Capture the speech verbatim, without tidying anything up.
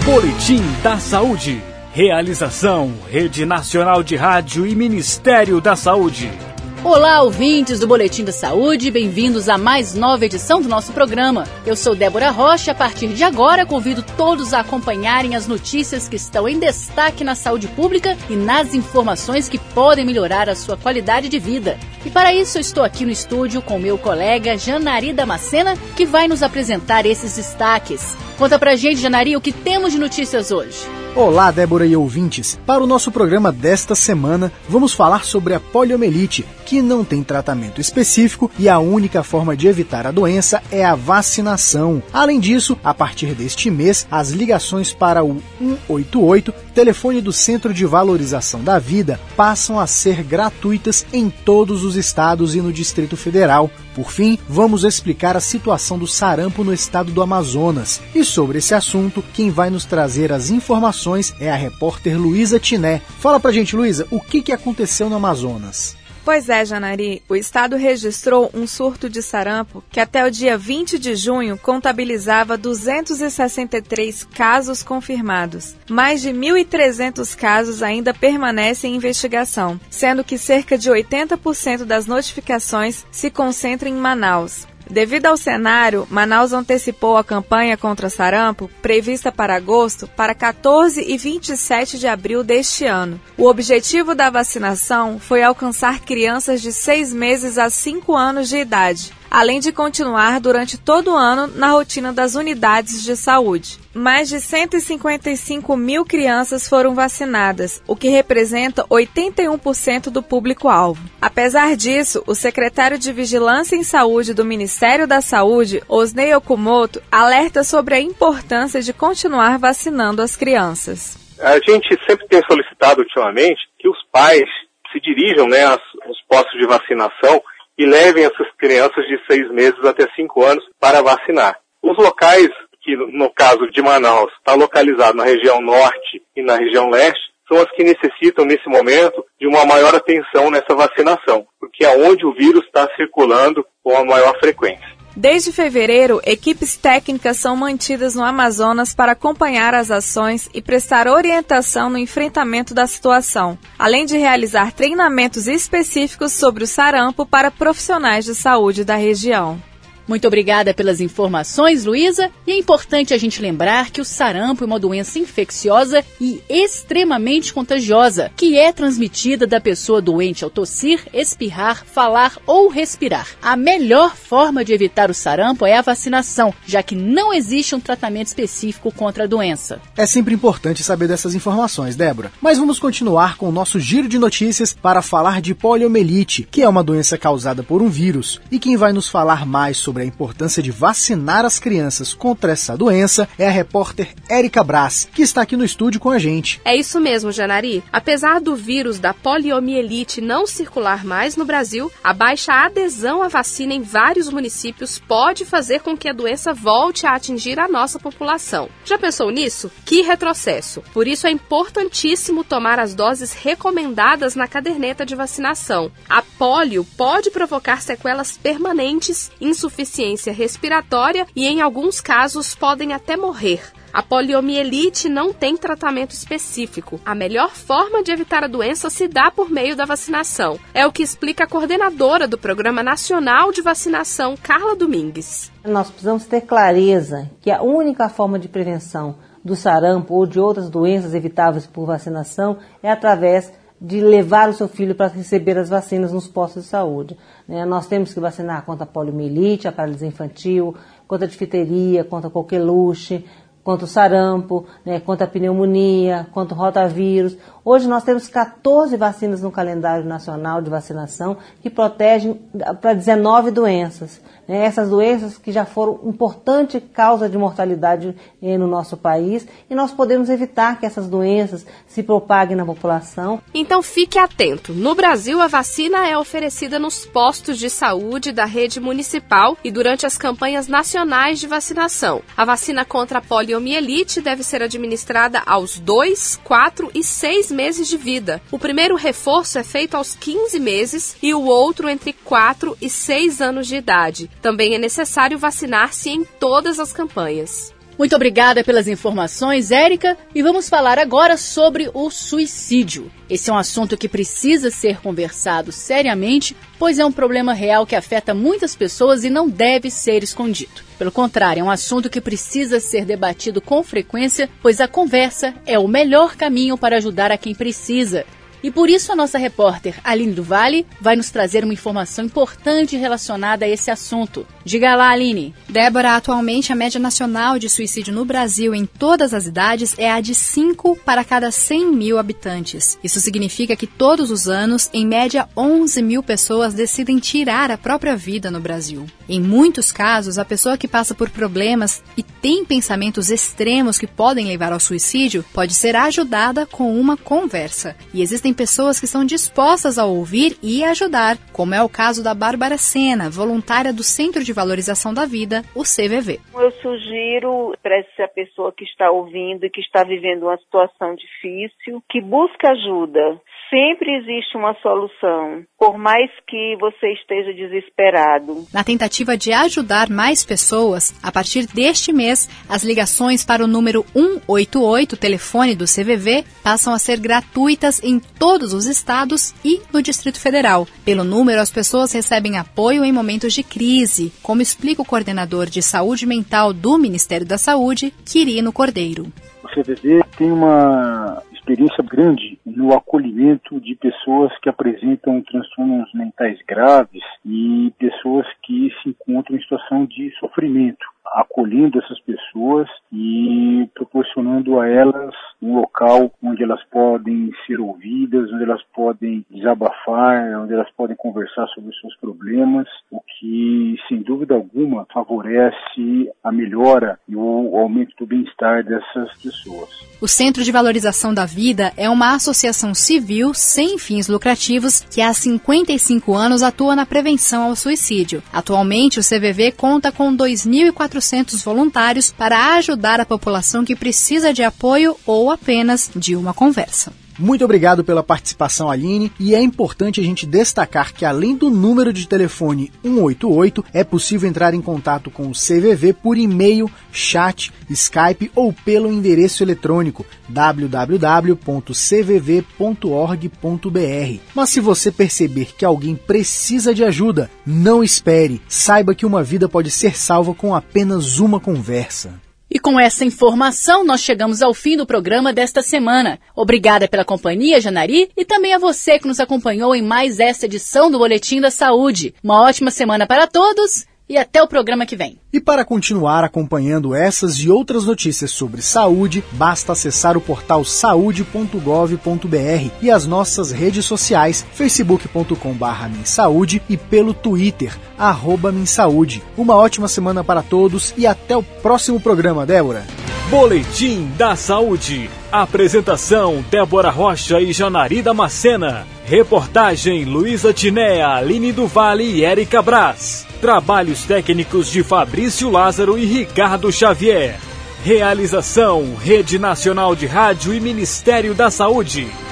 Boletim da Saúde. Realização Rede Nacional de Rádio e Ministério da Saúde. Olá, ouvintes do Boletim da Saúde, bem-vindos a mais nova edição do nosso programa. Eu sou Débora Rocha e a partir de agora convido todos a acompanharem as notícias que estão em destaque na saúde pública e nas informações que podem melhorar a sua qualidade de vida. E para isso eu estou aqui no estúdio com meu colega Janari Damascena, que vai nos apresentar esses destaques. Conta pra gente, Janari, o que temos de notícias hoje. Olá, Débora e ouvintes! Para o nosso programa desta semana, vamos falar sobre a poliomielite, que não tem tratamento específico e a única forma de evitar a doença é a vacinação. Além disso, a partir deste mês, as ligações para o um oito oito, telefone do Centro de Valorização da Vida, passam a ser gratuitas em todos os estados e no Distrito Federal. Por fim, vamos explicar a situação do sarampo no estado do Amazonas. E sobre esse assunto, quem vai nos trazer as informações é a repórter Luísa Tiné. Fala pra gente, Luísa, o que, que aconteceu no Amazonas? Pois é, Janari, o estado registrou um surto de sarampo que até o dia vinte de junho contabilizava duzentos e sessenta e três casos confirmados. Mais de mil e trezentos casos ainda permanecem em investigação, sendo que cerca de oitenta por cento das notificações se concentram em Manaus. Devido ao cenário, Manaus antecipou a campanha contra sarampo, prevista para agosto, para quatorze e vinte e sete de abril deste ano. O objetivo da vacinação foi alcançar crianças de seis meses a cinco anos de idade, além de continuar durante todo o ano na rotina das unidades de saúde. Mais de cento e cinquenta e cinco mil crianças foram vacinadas, o que representa oitenta e um por cento do público-alvo. Apesar disso, o secretário de Vigilância em Saúde do Ministério da Saúde, Osnei Okumoto, alerta sobre a importância de continuar vacinando as crianças. A gente sempre tem solicitado ultimamente que os pais se dirijam, né, aos, aos postos de vacinação e levem essas crianças de seis meses até cinco anos para vacinar. Os locais que, no caso de Manaus, está localizado na região norte e na região leste, são as que necessitam, nesse momento, de uma maior atenção nessa vacinação, porque é onde o vírus está circulando com a maior frequência. Desde fevereiro, equipes técnicas são mantidas no Amazonas para acompanhar as ações e prestar orientação no enfrentamento da situação, além de realizar treinamentos específicos sobre o sarampo para profissionais de saúde da região. Muito obrigada pelas informações, Luísa. E é importante a gente lembrar que o sarampo é uma doença infecciosa e extremamente contagiosa, que é transmitida da pessoa doente ao tossir, espirrar, falar ou respirar. A melhor forma de evitar o sarampo é a vacinação, já que não existe um tratamento específico contra a doença. É sempre importante saber dessas informações, Débora. Mas vamos continuar com o nosso giro de notícias para falar de poliomielite, que é uma doença causada por um vírus. E quem vai nos falar mais sobre Sobre a importância de vacinar as crianças contra essa doença é a repórter Érica Braz, que está aqui no estúdio com a gente. É isso mesmo, Janari. Apesar do vírus da poliomielite não circular mais no Brasil, a baixa adesão à vacina em vários municípios pode fazer com que a doença volte a atingir a nossa população. Já pensou nisso? Que retrocesso! Por isso é importantíssimo tomar as doses recomendadas na caderneta de vacinação. A polio pode provocar sequelas permanentes, insuficiência insuficiência respiratória e, em alguns casos, podem até morrer. A poliomielite não tem tratamento específico. A melhor forma de evitar a doença se dá por meio da vacinação. É o que explica a coordenadora do Programa Nacional de Vacinação, Carla Domingues. Nós precisamos ter clareza que a única forma de prevenção do sarampo ou de outras doenças evitáveis por vacinação é através de levar o seu filho para receber as vacinas nos postos de saúde. Né? Nós temos que vacinar contra a poliomielite, a paralisia infantil, contra a difteria, contra a coqueluche, contra o sarampo, né? Contra a pneumonia, contra o rotavírus. Hoje nós temos quatorze vacinas no calendário nacional de vacinação que protegem para dezenove doenças. Né? Essas doenças que já foram importante causa de mortalidade eh, no nosso país, e nós podemos evitar que essas doenças se propaguem na população. Então fique atento. No Brasil, a vacina é oferecida nos postos de saúde da rede municipal e durante as campanhas nacionais de vacinação. A vacina contra a poliomielite deve ser administrada aos dois, quatro e seis meses de vida. O primeiro reforço é feito aos quinze meses e o outro entre quatro e seis anos de idade. Também é necessário vacinar-se em todas as campanhas. Muito obrigada pelas informações, Érica, e vamos falar agora sobre o suicídio. Esse é um assunto que precisa ser conversado seriamente, pois é um problema real que afeta muitas pessoas e não deve ser escondido. Pelo contrário, é um assunto que precisa ser debatido com frequência, pois a conversa é o melhor caminho para ajudar a quem precisa. E por isso a nossa repórter Aline do Vale vai nos trazer uma informação importante relacionada a esse assunto. Diga lá, Aline. Débora, atualmente a média nacional de suicídio no Brasil em todas as idades é a de cinco para cada cem mil habitantes. Isso significa que todos os anos, em média, onze mil pessoas decidem tirar a própria vida no Brasil. Em muitos casos, a pessoa que passa por problemas e tem pensamentos extremos que podem levar ao suicídio pode ser ajudada com uma conversa. E existem pessoas que estão dispostas a ouvir e ajudar, como é o caso da Bárbara Sena, voluntária do Centro de Valorização da Vida, o C V V. Eu sugiro para essa pessoa que está ouvindo e que está vivendo uma situação difícil, que busque ajuda. Sempre existe uma solução, por mais que você esteja desesperado. Na tentativa de ajudar mais pessoas, a partir deste mês, as ligações para o número um oito oito, telefone do C V V, passam a ser gratuitas em todos os estados e no Distrito Federal. Pelo número, as pessoas recebem apoio em momentos de crise, como explica o coordenador de saúde mental do Ministério da Saúde, Quirino Cordeiro. O C V V tem uma experiência grande no acolhimento de pessoas que apresentam transtornos mentais graves e pessoas que se encontram em situação de sofrimento, acolhendo essas pessoas e proporcionando a elas um local onde elas podem ser ouvidas, onde elas podem desabafar, onde elas podem conversar sobre os seus problemas, o que, sem dúvida alguma, favorece a melhora e o aumento do bem-estar dessas pessoas. O Centro de Valorização da Vida é uma associação civil sem fins lucrativos que há cinquenta e cinco anos atua na prevenção ao suicídio. Atualmente, o C V V conta com dois mil e quatrocentos voluntários para ajudar a população que precisa de apoio ou apenas de uma conversa. Muito obrigado pela participação, Aline, e é importante a gente destacar que além do número de telefone um oito oito, é possível entrar em contato com o C V V por e-mail, chat, Skype ou pelo endereço eletrônico w w w ponto c v v ponto org ponto b r. Mas se você perceber que alguém precisa de ajuda, não espere, saiba que uma vida pode ser salva com apenas uma conversa. E com essa informação, nós chegamos ao fim do programa desta semana. Obrigada pela companhia, Janari, e também a você que nos acompanhou em mais esta edição do Boletim da Saúde. Uma ótima semana para todos e até o programa que vem. E para continuar acompanhando essas e outras notícias sobre saúde, basta acessar o portal saúde ponto gov ponto b r e as nossas redes sociais, facebook ponto com barra minsaúde e pelo Twitter, arroba minsaúde. Uma ótima semana para todos e até o próximo programa, Débora. Boletim da Saúde. Apresentação: Débora Rocha e Janari Damascena. Reportagem: Luísa Tinéa, Aline do Vale e Érica Braz. Trabalhos técnicos de Fabrício Lázaro e Ricardo Xavier. Realização: Rede Nacional de Rádio e Ministério da Saúde.